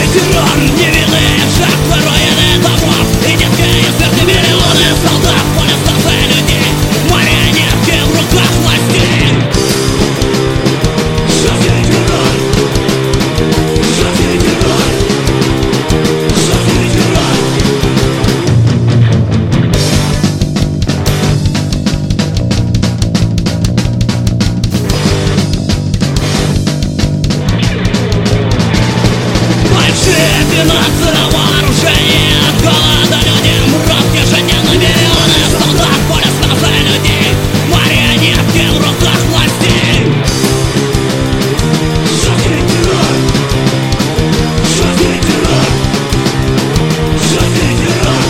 террор, невинные жертвы, руины домов и детские смерти, миллионы солдат, поле слезы людей, марионетки в руках властей. Жуткий террор, жуткий террор, жуткий террор. Большие финансы на вооружение, от голода люди мрут ежедневно, миллионы солдат, поле слезы людей, марионетки в руках властей. Жуткий террор, жуткий террор, жуткий террор.